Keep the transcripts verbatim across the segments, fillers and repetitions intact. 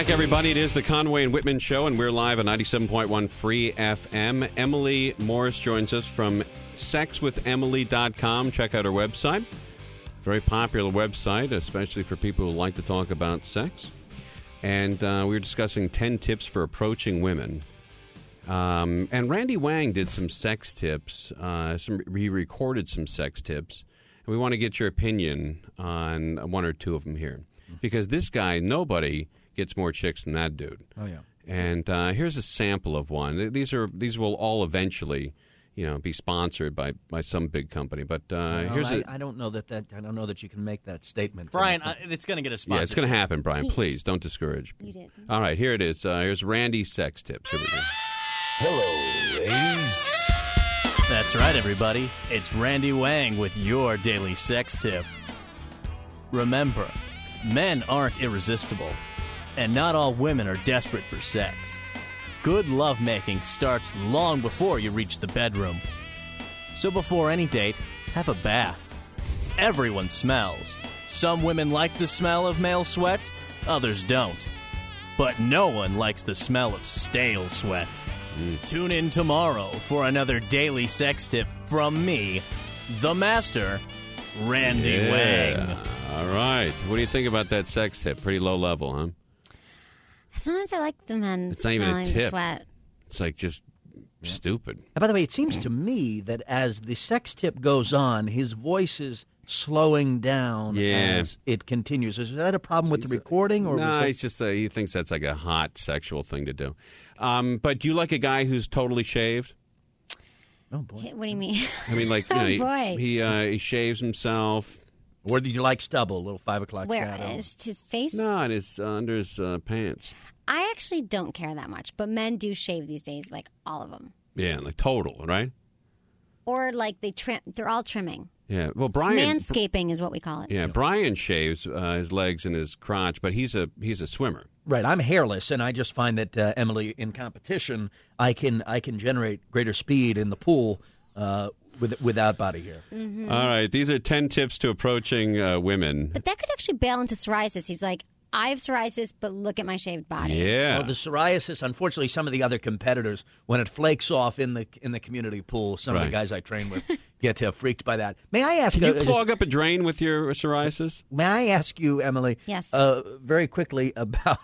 back, everybody. It is the Conway and Whitman Show, and we're live on ninety-seven point one Free F M. Emily Morris joins us from sex with emily dot com. Check out her website. Very popular website, especially for people who like to talk about sex. And uh, we were discussing ten tips for approaching women. Um, and Randy Wang did some sex tips. Uh, some, he recorded some sex tips. And we want to get your opinion on one or two of them here. Because this guy, nobody gets more chicks than that dude. Oh, yeah. And uh, here's a sample of one. These are these will all eventually, you know, be sponsored by, by some big company. But uh, well, here's I a, I don't know that, that I don't know that you can make that statement, Brian. Uh, it's going to get a sponsor. Yeah, it's going to happen, Brian. Please don't discourage. You did. All right, here it is. Uh, here's Randy's sex tips. Here we go. Hello, ladies. That's right, everybody. It's Randy Wang with your daily sex tip. Remember, men aren't irresistible, and not all women are desperate for sex. Good lovemaking starts long before you reach the bedroom. So before any date, have a bath. Everyone smells. Some women like the smell of male sweat, others don't. But no one likes the smell of stale sweat. Mm. Tune in tomorrow for another daily sex tip from me, the master, Randy Yeah. Wang. All right. What do you think about that sex tip? Pretty low level, huh? Sometimes I like the men It's not even a smelling the tip. sweat. It's like just stupid. And by the way, it seems to me that as the sex tip goes on, his voice is slowing down Yeah. as it continues. Is that a problem with the recording? Or No, was that- it's just uh, he thinks that's like a hot sexual thing to do. Um, but do you like a guy who's totally shaved? Oh, boy. What do you mean? I mean, like, you know, Oh, he boy. he, uh, he shaves himself. Or did you like stubble, a little five o'clock Where? shadow? Is his face? No, and it's uh, under his uh, pants. I actually don't care that much, but men do shave these days, like all of them. Yeah, like total, right? Or like they trim, they're all trimming. Yeah. Well, Brian. Manscaping is what we call it. Yeah, Brian shaves uh, his legs and his crotch, but he's a he's a swimmer. Right, I'm hairless, and I just find that uh, Emily, in competition, I can I can generate greater speed in the pool uh, with, without body hair. Mm-hmm. All right, these are ten tips to approaching uh, women. But that could actually bail into psoriasis. He's like, I have psoriasis, but look at my shaved body. Yeah. Well, the psoriasis, unfortunately, some of the other competitors, when it flakes off in the in the community pool, some of Right. the guys I train with get uh, freaked by that. May I ask? Can you uh, clog up a drain with your psoriasis? May I ask you, Emily? Yes. Uh, very quickly about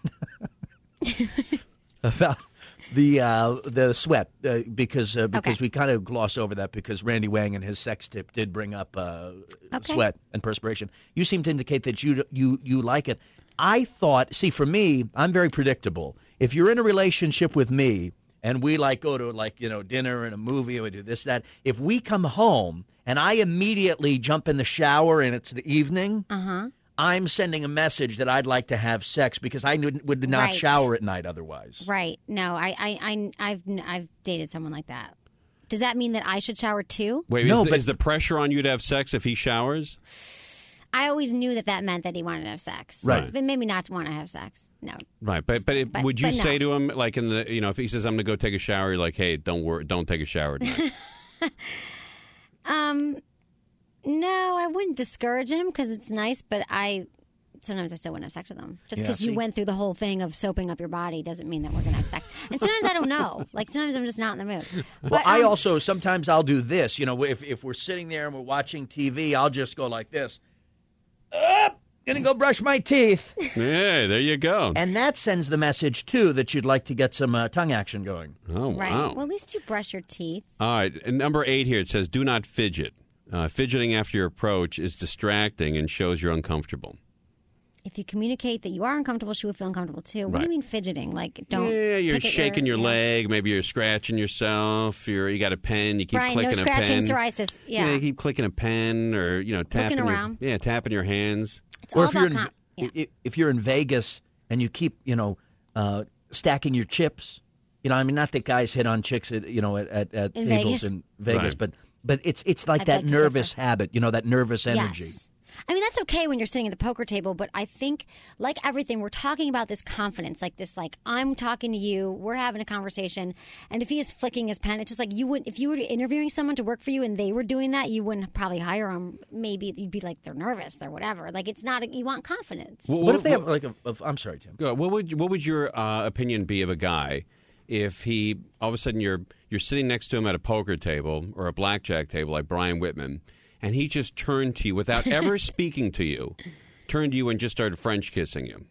about the uh, the sweat uh, because uh, because Okay. we kind of gloss over that because Randy Wang and his sex tip did bring up uh, Okay. sweat and perspiration. You seem to indicate that you you you like it. I thought, see, for me, I'm very predictable. If you're in a relationship with me and we like go to like you know dinner and a movie and we do this that, if we come home and I immediately jump in the shower and it's the evening. Uh huh. I'm sending a message that I'd like to have sex because I would, would not Right. shower at night otherwise. Right. No, I, I, I, I've, I've dated someone like that. Does that mean that I should shower too? Wait, No, is, the, but- is the pressure on you to have sex if he showers? I always knew that that meant that he wanted to have sex. Right. But maybe not to want to have sex. No. Right, but but, it, But- would you but no. say to him like in the you know if he says I'm going to go take a shower, you're like, hey, don't worry, don't take a shower tonight. Um, no, I wouldn't discourage him because it's nice, but I sometimes I still wouldn't have sex with him. Just Yeah, because you see? went through the whole thing of soaping up your body doesn't mean that we're going to have sex. And sometimes I don't know. Like sometimes I'm just not in the mood. Well, But, I um, also sometimes I'll do this. You know, if if we're sitting there and we're watching T V, I'll just go like this. Up, gonna go brush my teeth, Yeah, there you go. and that sends the message too that you'd like to get some uh, tongue action going. Oh Right. wow. Well, at least you brush your teeth. All right, and number eight here it says do not fidget. Uh, fidgeting after your approach is distracting and shows you're uncomfortable. If you communicate that you are uncomfortable, she will feel uncomfortable too. What do Right. you mean fidgeting? Like don't. Yeah, you're pick at shaking your, yeah. leg. Maybe you're scratching yourself. You're you got a pen. You keep Brian, no clicking a scratching, pen. psoriasis. Yeah. you keep clicking a pen or you know tapping your, around. Yeah, tapping your hands. It's Or all if you're about in, com- yeah. i- if you're in Vegas and you keep you know uh, stacking your chips. You know, I mean, not that guys hit on chicks at you know at, at, at In tables Vegas? in Vegas, Right. but but it's it's like I that beg to nervous differ. habit. You know, that nervous energy. Yes. I mean, that's okay when you're sitting at the poker table, but I think, like everything, we're talking about this confidence, like this, like, I'm talking to you, we're having a conversation, and if he is flicking his pen, it's just like you would, if you were interviewing someone to work for you and they were doing that, you wouldn't probably hire them. Maybe you'd be like, they're nervous, they're whatever. Like, it's not, a, you want confidence. Well, What if they have like a? a I'm sorry, Tim. What would what would your uh, opinion be of a guy if he all of a sudden you're you're sitting next to him at a poker table or a blackjack table like Brian Whitman, and he just turned to you without ever speaking to you, turned to you and just started French kissing you?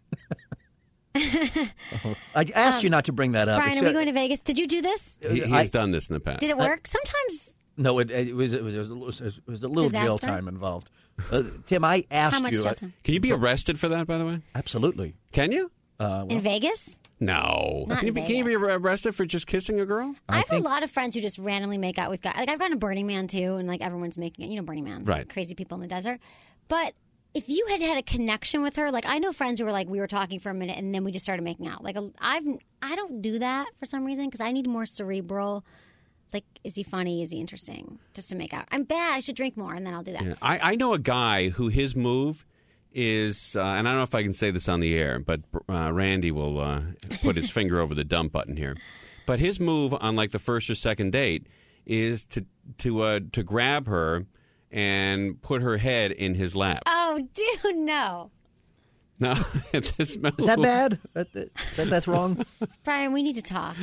I asked um, you not to bring that up. Brian, It's, are we uh, going to Vegas? Did you do this? He, he's I- done this in the past. Did it work? Sometimes. No, it, it was it was it was a little, it was a little jail Disaster? time involved. Uh, Tim, I asked How much you. jail uh, time? Can you be arrested for that, by the way? Absolutely. Can you? Uh, well, In Vegas? No. Not Can you, in be, can you be Vegas. arrested for just kissing a girl? I, I have think- a lot of friends who just randomly make out with guys. Like, I've gone to Burning Man, too, and, like, everyone's making it. You know Burning Man. Right. Crazy people in the desert. But if you had had a connection with her, like, I know friends who were like, we were talking for a minute, and then we just started making out. Like, I've, I don't do that for some reason, because I need more cerebral, like, is he funny? Is he interesting? Just to make out. I'm bad. I should drink more, and then I'll do that. Yeah. I, I know a guy who his move is, uh, and I don't know if I can say this on the air, but uh, Randy will uh, put his finger over the dump button here. But his move on like the first or second date is to to uh, to grab her and put her head in his lap. Oh, dude, no. No, it's his move. is that bad? That, that, that- that's wrong. Brian, we need to talk.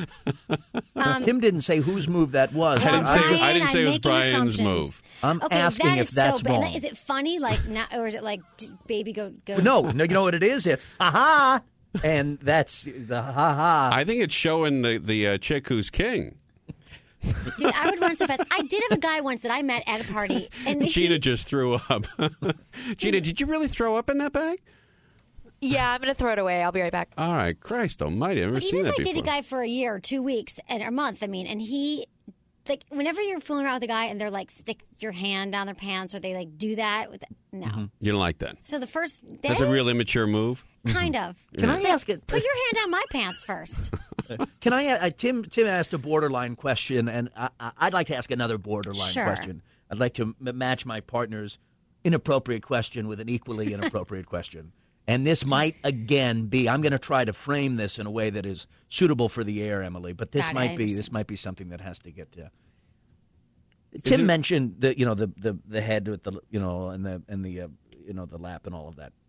Um, Tim didn't say whose move that was. I didn't say, Brian, I didn't say I'm it was making Brian's assumptions. move. I'm Okay, asking that if is that's so bad. wrong. Is it funny, like, not, or is it like, d- baby, go, go? No, no. You know what it is? It's ha ha, and that's the ha ha. I think it's showing the, the uh, chick who's king. Dude, I would run so fast. I did have a guy once that I met at a party, and Gina he, just threw up. Gina, did you really throw up in that bag? Yeah, I'm going to throw it away. I'll be right back. All right, Christ almighty, I've never but seen even that if I before. did a guy for a year or two weeks and or a month, I mean, and he, like, whenever you're fooling around with a guy and they're like, stick your hand down their pants or they like do that with, no. You don't like that? So the first day, That's a real immature move. kind of. Can I ask it? Put your hand down my pants first. Can I? Uh, Tim Tim asked a borderline question, and I, I, I'd like to ask another borderline Sure. question. I'd like to m- match my partner's inappropriate question with an equally inappropriate question. And this might again be. I'm going to try to frame this in a way that is suitable for the air, Emily. But this Got it, might I be. This understand. might be something that has to get. Uh, Tim it- mentioned the you know the, the, the head with the you know and the and the uh, you know the lap and all of that.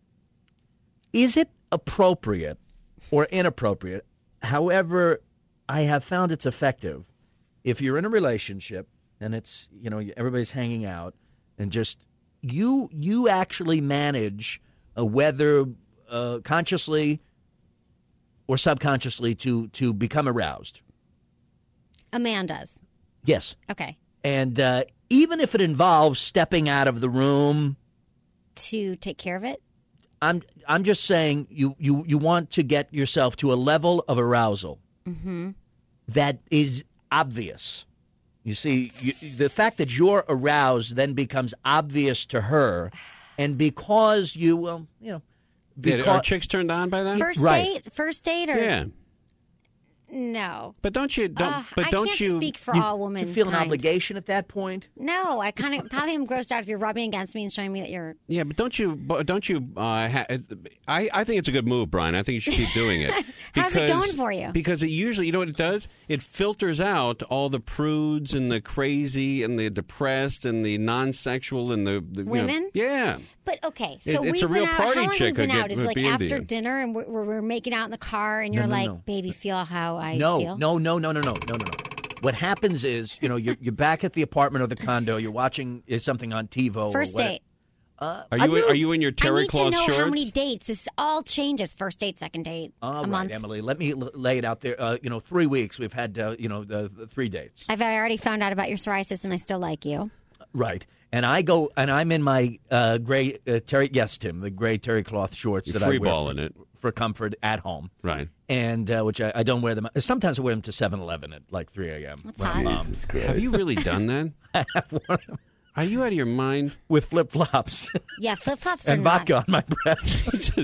Is it appropriate or inappropriate? However, I have found it's effective. If you're in a relationship and it's you know everybody's hanging out and just you you actually manage uh, whether uh, consciously or subconsciously to to become aroused. A man does. Yes, Okay. and uh, even if it involves stepping out of the room. To take care of it? I'm I'm just saying you, you, you want to get yourself to a level of arousal that is obvious. You see, you, the fact that you're aroused then becomes obvious to her, and because you well, you know, Yeah, because, are chicks turned on by that? First Right. date? First date or yeah, no? but don't you? Don't, Uh, but I don't can't you? speak for you, all women. you feel an obligation at that point. No, I kind of probably am grossed out if you're rubbing against me and showing me that you're. Yeah, but don't you? but Don't you? Uh, ha- I I think it's a good move, Brian. I think you should keep doing it. How's it going for you? Because it usually, you know what it does? It filters out all the prudes and the crazy and the depressed and the non-sexual and the, the you know- Women? yeah. But okay, so It- it's we've a real been out. party How long chick we've been would get- out is would like be into after you. dinner, and we're, we're we're making out in the car, and No, you're no, like, no. "Baby, feel how I No, feel." no, no, no, no, no, no, no, no. What happens is, you know, you're you're back at the apartment or the condo. You're watching uh, something on TiVo. First or whatever. date. Uh, Are I you do. are you in your I terry need to cloth know shorts? how many dates. This all changes. First date, second date, All a right, month. Emily. Let me l- lay it out there. Uh, you know, three weeks. We've had, uh, you know, the, the three dates. I've already found out about your psoriasis, and I still like you. Right. And I go, and I'm in my uh, gray uh, terry. Yes, Tim, the gray terry cloth shorts You're that I wear freeballing for, it. for comfort at home. Right. And uh, which I, I don't wear them. Sometimes I wear them to seven eleven at like three a.m. That's when hot. I'm, um, Have you really done that? Are you out of your mind? With flip flops. Yeah, flip flops are and not. vodka on my breath. Jesus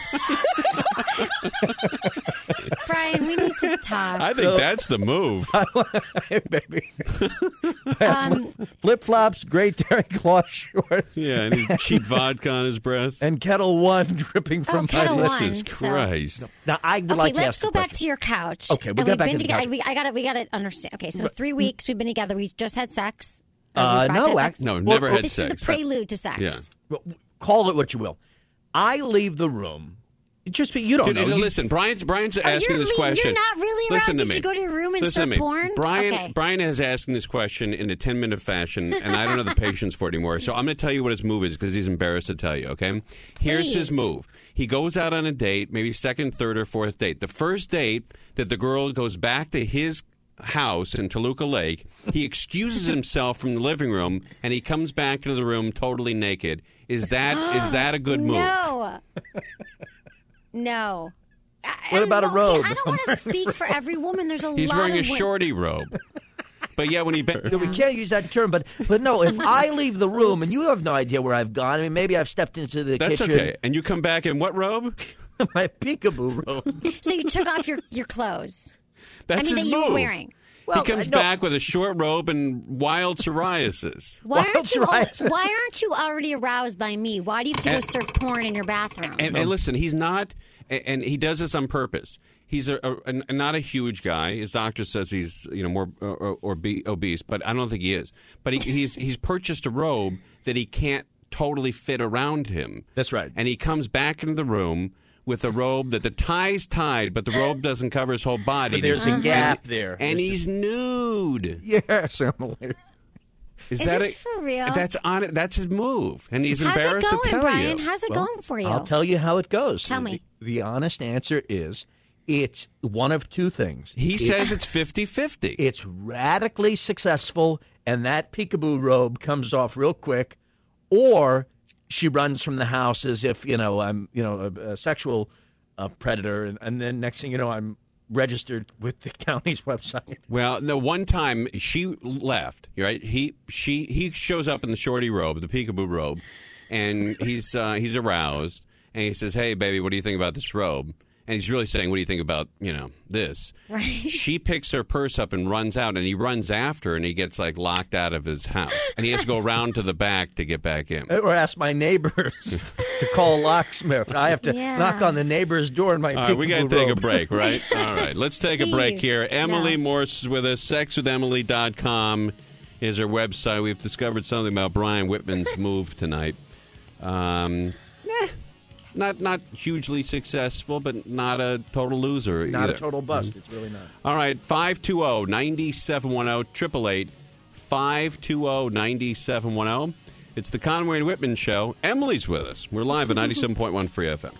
Brian, we need to talk. I think that's the move. Hey, baby. Um, Flip flops, great Terry Claw shorts, Yeah, and his cheap vodka on his breath. and Kettle One dripping from Oh, my Kettle lips. One. Jesus so- Christ. Now I would okay, like to let's ask go a back question. to your couch. Okay, we'll and get we've back been to the together. couch. We, I got to we got to understand. Okay, so three weeks we've been together. We just had sex. Or Uh, we're about no, to have act- sex. No, Well, never well, had This sex. is the prelude to sex. Yeah. Well, call it what you will. I leave the room. Just you don't Dude, know. no, You- listen, Brian's Brian's Oh, asking you're this le- question. You're not really Listen aroused to if me. you go to your room and Listen surf to me. porn? Brian Okay. Brian is asking this question in a ten minute fashion, and I don't have the patience for it anymore. So I'm going to tell you what his move is because he's embarrassed to tell you. Okay, here's his Please. move. He goes out on a date, maybe second, third, or fourth date. The first date that the girl goes back to his house in Toluca Lake, he excuses himself from the living room, and he comes back into the room totally naked. Is that is that a good move? No. No. I- What I about a don't- robe? I don't want to speak for every woman. There's a He's lot wearing a of wo- shorty robe. But yeah, when he ba- No, we can't use that term, but but no. If I leave the room and you have no idea where I've gone, I mean, maybe I've stepped into the that's kitchen, okay. And you come back in what robe? my peekaboo robe. So you took off your, your clothes. That's I mean, his that you move. were wearing. Well, he comes uh, no. back with a short robe and wild psoriasis. Why Wild aren't you? psoriasis. Why aren't you already aroused by me? Why do you have to go And- surf porn in your bathroom? And, and listen, he's not, and- and he does this on purpose. He's a, a, a not a huge guy. His doctor says he's you know more or, or be obese, but I don't think he is. But he, he's he's purchased a robe that he can't totally fit around him. That's right. And he comes back into the room with a robe that the tie's tied, but the robe doesn't cover his whole body. But there's a And- gap there. and There's he's nude. Yes, Emily. Is, Is that this a, for real? That's on it. That's his move, and he's How's it embarrassed going, to tell Brian? you. How's it Well, going for you? I'll tell you how it goes. Tell The- me. The honest answer is it's one of two things. He It- says it's fifty-fifty. it's radically successful, and that peekaboo robe comes off real quick, or she runs from the house as if you know I'm you know a, a sexual uh, predator, and, and then next thing you know I'm registered with the county's website. Well, no. One time she left. Right? He she he shows up in the shorty robe, the peekaboo robe, and he's uh, he's aroused, and he says, "Hey, baby, what do you think about this robe?" And he's really saying, "What do you think about you know this?" Right. She picks her purse up and runs out, and he runs after, and he gets like locked out of his house, and he has to go around to the back to get back in. Or ask my neighbors to call a locksmith. I have to Yeah. knock on the neighbor's door in my All right, we got to peekaboo take a robe. break, right? All right, let's take a break Please. here. Emily No. Morse is with us. sex with emily dot com is her website. We've discovered something about Brian Whitman's move tonight. Um, eh, not not hugely successful, but not a total loser Not either. a total bust. It's really not. All right, five two zero, nine seven one zero, eight eight eight, five two zero, nine seven one zero. It's the Conway and Whitman Show. Emily's with us. We're live at ninety-seven point one Free F M.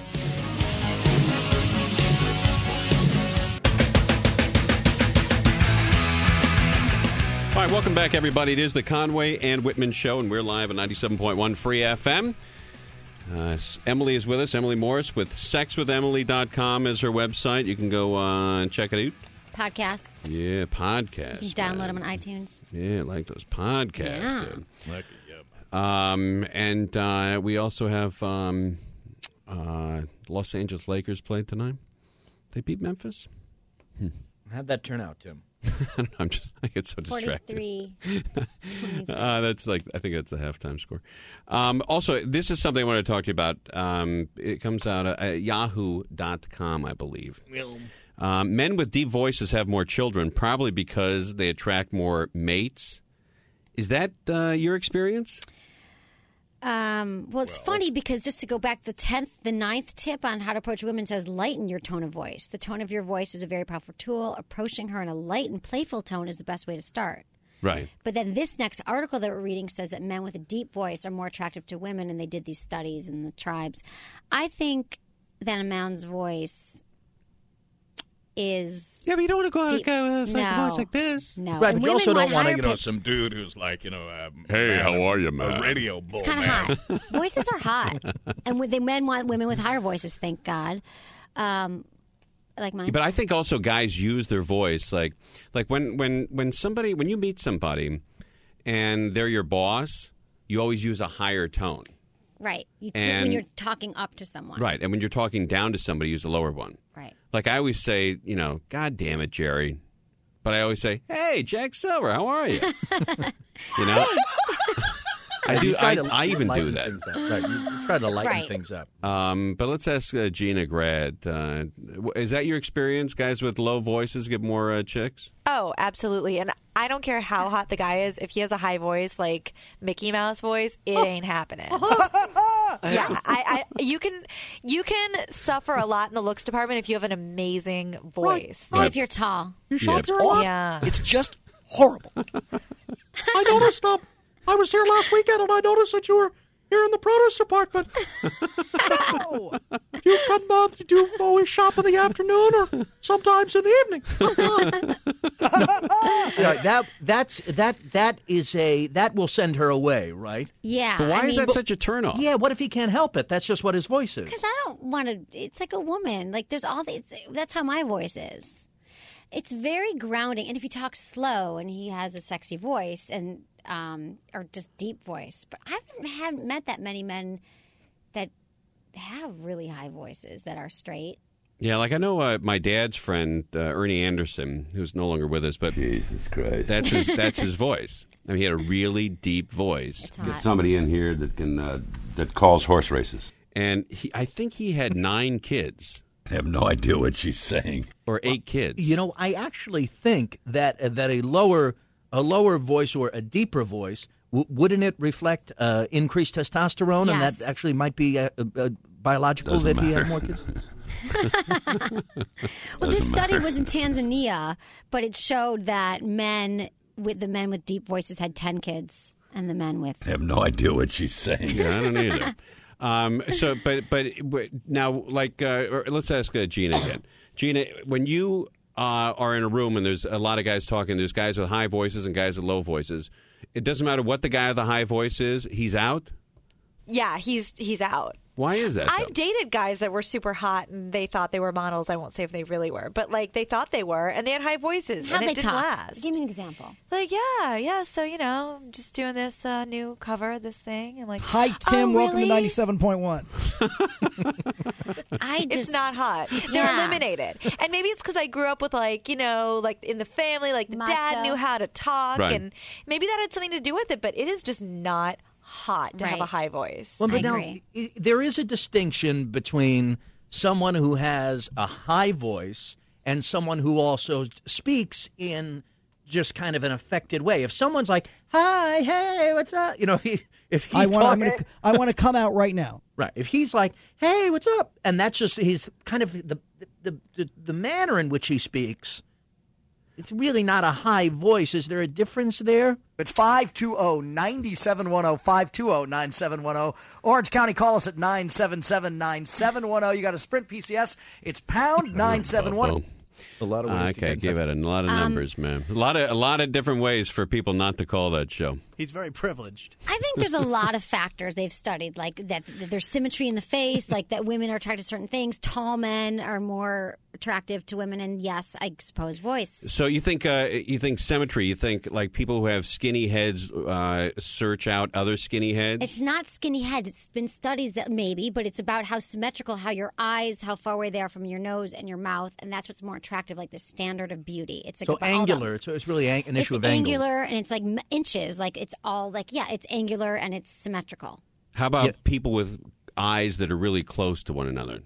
All right, welcome back, everybody. It is the Conway and Whitman Show, and we're live at ninety-seven point one Free F M. Uh, s- Emily is with us, Emily Morris, with sex with emily dot com is her website. You can go uh, and check it out. Podcasts. Yeah, podcast. You can download man. them on iTunes. Yeah, like those podcasts, Yeah. dude. Um, and uh, we also have um, uh, Los Angeles Lakers played tonight. They beat Memphis. How'd that turn out, Tim? I'm just, I get so distracted. forty-three twenty-six. Uh, that's like, I think that's the halftime score. Um, also, this is something I want to talk to you about. Um, it comes out at yahoo dot com, I believe. Um, men with deep voices have more children, probably because they attract more mates. Is that uh, your experience? Um, well, it's funny because just to go back, the tenth, the ninth tip on how to approach women says lighten your tone of voice. The tone of your voice is a very powerful tool. Approaching her in a light and playful tone is the best way to start. Right. But then this next article that we're reading says that men with a deep voice are more attractive to women, and they did these studies in the tribes. I think that a man's voice is Yeah, but you don't want to go out Deep- and go with like, no. a voice like this. no. Right, and but you women also don't want want to, higher you know, pitch. some dude who's like, you know, um, Hey, man, how are you, a man? radio bull, It's kind of man. hot. Voices are hot, and when the men want women with higher voices. Thank God. Um, like mine. But I think also guys use their voice like like when when when somebody when you meet somebody, and they're your boss, you always use a higher tone. Right. You, And- when you're talking up to someone. Right. And when you're talking down to somebody, use a lower one. Right. Like I always say, you know, God damn it, Jerry. But I always say, hey, Jack Silver, how are you? You know? I do. You try I, to I even do lighten that. things up. Right. You, you try to lighten Right. things up. Um, but let's ask uh, Gina Grad. Uh, w- is that your experience? Guys with low voices get more uh, chicks? Oh, absolutely. And I don't care how hot the guy is. If he has a high voice, like Mickey Mouse voice, it ain't happening. Yeah, I, I, you can you can suffer a lot in the looks department if you have an amazing voice. And if you're tall. You Yeah. shocked her a lot? Yeah. It's just horrible. I noticed. Um, I was here last weekend, and I noticed that you were here in the produce department. No. Do you come? Uh, do you always shop in the afternoon, or sometimes in the evening? Yeah, that that's that that is a that will send her away, right? Yeah. But why I is mean, that such a turnoff? Yeah. What if he can't help it? That's just what his voice is. Because I don't want to. It's like a woman. Like there's all. The, it's, that's how my voice is. It's very grounding, and if you talk slow, and he has a sexy voice, and um, or just deep voice, but I haven't, haven't met that many men that have really high voices that are straight. Yeah, like I know uh, my dad's friend uh, Ernie Anderson, who's no longer with us, but Jesus Christ. that's his that's his voice. I mean, he had a really deep voice, It's Get hot. somebody in here that can uh, that calls horse races. and he, I think he had nine kids I have no idea what she's saying. or eight kids. You know, I actually think that uh, that a lower a lower voice or a deeper voice w- wouldn't it reflect uh, increased testosterone, and Yes. that actually might be uh, uh, uh, biological Doesn't that he had matter. more kids. Well, this Doesn't study matter. was in Tanzania, but it showed that men with the men with deep voices had ten kids, and the men with I have no idea what she's saying. Yeah, I don't either. Um, so, but but but now, like, uh, or let's ask uh, Gina again. Gina, when you uh, are in a room and there's a lot of guys talking, there's guys with high voices and guys with low voices. It doesn't matter what the guy with the high voice is. He's out. Yeah, he's he's out. Why is that? I've though? dated guys that were super hot and they thought they were models. I won't say if they really were, but like they thought they were, and they had high voices, How'd and it they didn't talk? last. Give me an example. Like, yeah, yeah. So you know, I'm just doing this uh, new cover, this thing, and like, Hi, Tim. oh, Welcome really? to ninety-seven point one. I just It's not hot. They're Yeah. eliminated, and maybe it's because I grew up with like you know, like in the family, like the dad Macho. knew how to talk, Right. and maybe that had something to do with it. But it is just not hot to have a Right. high voice. Well, but I now agree. i- there is a distinction between someone who has a high voice and someone who also speaks in just kind of an affected way. If someone's like, "Hi, hey, what's up?" You know, if he, if he I want. I'm talk- gonna. I want to come out right now. right. If he's like, "Hey, what's up?" and that's just his kind of the the the, the manner in which he speaks. It's really not a high voice. Is there a difference there? It's five two zero, nine seven one zero, five two zero, nine seven one zero. Orange County, call us at nine seven seven, nine seven one zero. You got a Sprint P C S. It's pound nine seven one zero. A lot of ways to Okay, get give it a lot of Um, numbers, man. A lot of a lot of different ways for people not to call that show. He's very privileged. I think there's a lot of factors they've studied, like that, that there's symmetry in the face, like that women are attracted to certain things. Tall men are more attractive to women, and yes, I suppose voice. So you think uh, you think symmetry? You think like people who have skinny heads uh, search out other skinny heads? It's not skinny head. It's been studies that maybe, but it's about how symmetrical, how your eyes, how far away they are from your nose and your mouth, and that's what's more attractive, like the standard of beauty. It's like So about all the- angular. So it's really an an It's issue of angles. angular, and it's like m- inches. Like it's all like yeah, it's angular and it's symmetrical. How about Yeah. people with eyes that are really close to one another?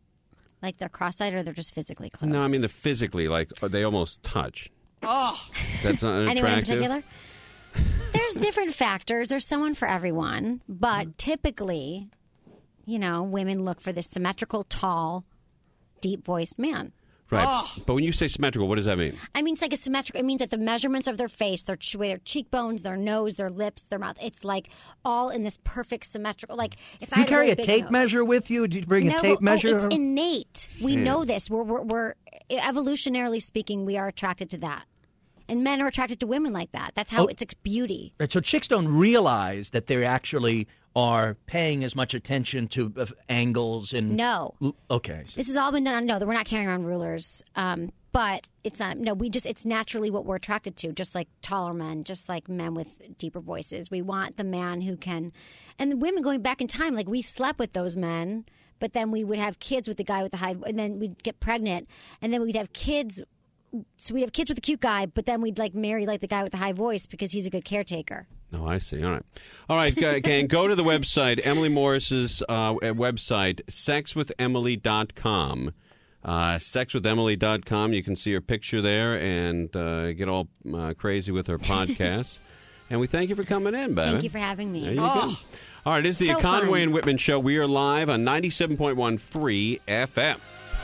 Like they're cross-eyed or they're just physically close. No, I mean they're physically like uh, they almost touch. Oh, that's not Anyone in attractive. particular? There's different factors. There's someone for everyone, but typically, you know, women look for this symmetrical, tall, deep-voiced man. Right. But when you say symmetrical, what does that mean? I mean, it's like a symmetrical. It means that the measurements of their face, their ch- their cheekbones, their nose, their lips, their mouth, it's like all in this perfect symmetrical. Like if I Do you had carry really a big tape nose- measure with you? Do you bring no, a tape oh, measure? it's innate. We Yeah. know this. We're, we're, we're evolutionarily speaking, we are attracted to that, and men are attracted to women like that. That's how Oh. it's it's beauty. Right, so chicks don't realize that they actually are paying as much attention to uh, angles and No. L- Okay. This has all been done on no, we're not carrying around rulers. Um, but it's not. No, we just it's naturally what we're attracted to. Just like taller men, just like men with deeper voices. We want the man who can, and the women going back in time. Like we slept with those men, but then we would have kids with the guy with the high, and then we'd get pregnant, and then we'd have kids. So we'd have kids with the cute guy, but then we'd like marry like the guy with the high voice because he's a good caretaker. Oh, I see. All right. All right, gang, go to the website, Emily Morris's uh, website, sex with emily dot com. Uh, sex with emily dot com. You can see her picture there and uh, get all uh, crazy with her podcast. And we thank you for coming in, baby. Thank you for having me. There you oh. go. All right, it's the So Conway fun. and Whitman Show. We are live on ninety-seven point one Free F M.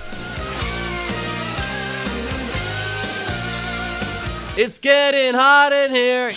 It's getting hot in here.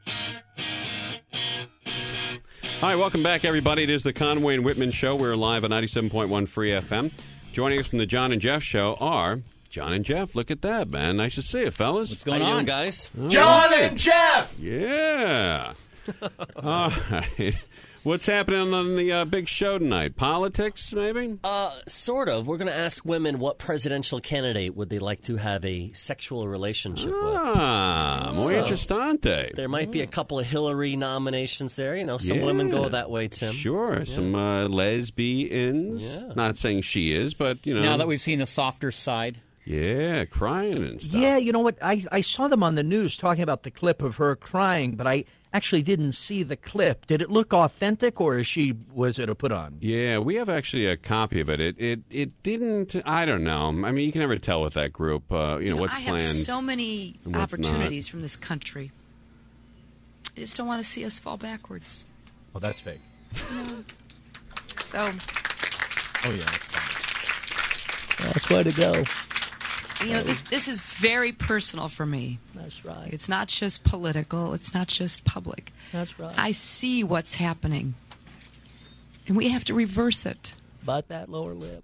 All right, welcome back, everybody. It is the Conway and Whitman Show. We're live on ninety-seven point one Free F M. Joining us from the John and Jeff Show are John and Jeff. Look at that, man. Nice to see you, fellas. What's going on, guys? John and Jeff! Yeah. All right. What's happening on the uh, big show tonight? Politics, maybe? Uh, sort of. We're going to ask women what presidential candidate would they like to have a sexual relationship Ah, with. muy So, interessante. there might be a couple of Hillary nominations there. You know, some Yeah. women go that way, Tim. Sure, some uh, lesbians. Yeah. Not saying she is, but, you know. Now that we've seen the softer side. Yeah, crying and stuff. Yeah, you know what? I, I saw them on the news talking about the clip of her crying, but I actually didn't see the clip. Did it look authentic, or is she was it a put on? Yeah, we have actually a copy of it. It it, it didn't. I don't know. I mean, you can never tell with that group. Uh, you know what's I planned. have so many and what's opportunities from this country. I just don't want to see us fall backwards. Oh, that's fake. So, Oh yeah, that's way to go. you know, this, this is very personal for me. That's right. It's not just political. It's not just public. That's right. I see what's happening, and we have to reverse it. Bite that lower lip.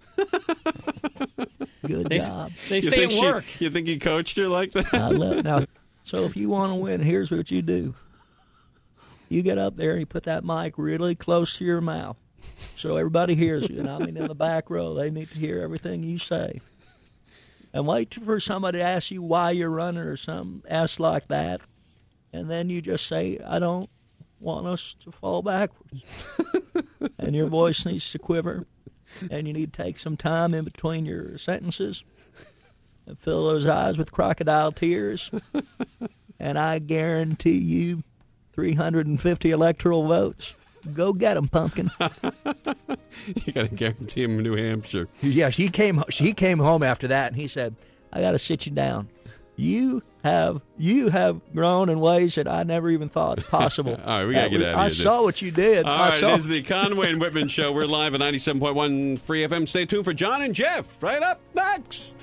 Good They, job. they You say think it she- worked. You think he coached her like that? I love, now, so if you want to win, here's what you do. You get up there and you put that mic really close to your mouth so everybody hears you. And I mean, in the back row, they need to hear everything you say. And wait for somebody to ask you why you're running or something, ask like that. And then you just say, I don't want us to fall backwards. And your voice needs to quiver. And you need to take some time in between your sentences and fill those eyes with crocodile tears. And I guarantee you three hundred fifty electoral votes. Go get them, pumpkin. You got to guarantee him New Hampshire. Yeah, she came. She came home after that, and he said, "I got to sit you down. You have you have grown in ways that I never even thought possible." All right, we got to That get was- out of I here. dude. saw what you did. All I right, saw. it is the Conway and Whitman Show. We're live at ninety-seven point one Free F M. Stay tuned for John and Jeff. Right up next.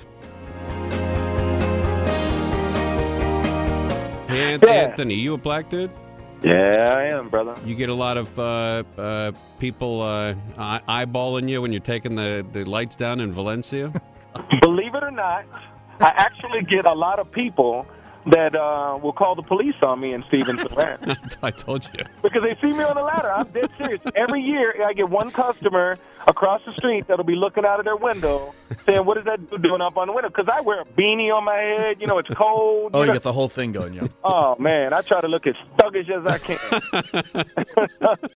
Hey, Anth- Yeah. Anthony, you a black dude? Yeah, I am, brother. You get a lot of uh, uh, people uh, eye- eyeballing you when you're taking the, the lights down in Valencia? Believe it or not, I actually get a lot of people that uh, will call the police on me in Stevenson Ranch I told you. because they see me on the ladder. I'm dead serious. Every year, I get one customer across the street that'll be looking out of their window saying, "What is that dude doing up on the window?" Because I wear a beanie on my head. You know, it's cold. Oh, you you know? get the whole thing going, yeah. Oh, man, I try to look as thuggish as I can.